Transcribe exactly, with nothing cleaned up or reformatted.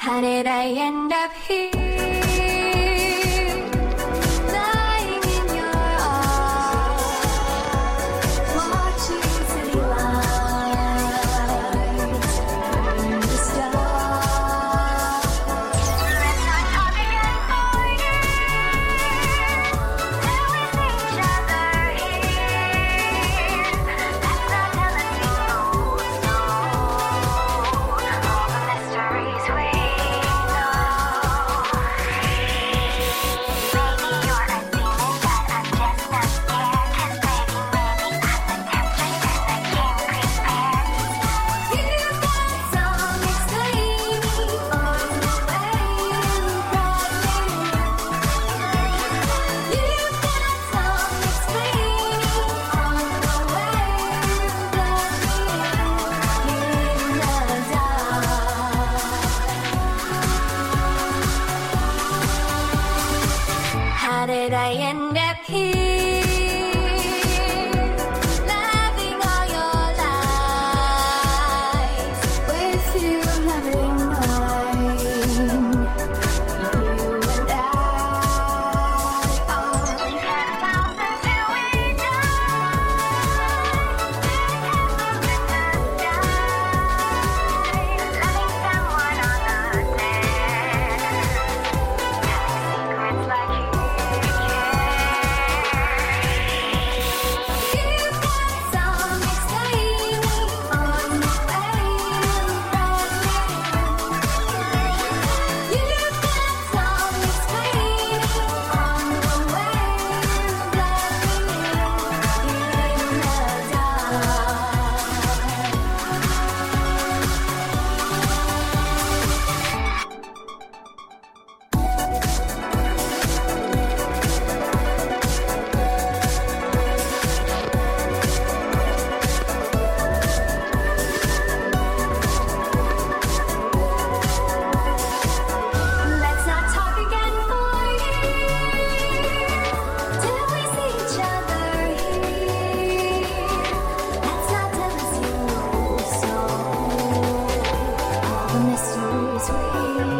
How did I end up here? Lying in your arms, watching city lights burn the stars. Let's not talk again for years till we see each other here. Let's not tell a single soul all the mysteries we know. Maybe you're a demon, but I'm just not scared. 'Cause baby, maybe I'm the temptress and the king prepared. You've got some explaining on the way you brought me. You've got some explaining on the way you brought me in the dark. How did I end up here? Laughing all your lies with you loving mine. You and I are ten thousand till we die. Candles in the sky, loving someone on the net, telling secrets like you care. You've got some explaining on the way you brought me. You've got some explaining on the way you brought me in the Let's not talk again for years till we see each other here. Let's not tell a single soul all the mysteries we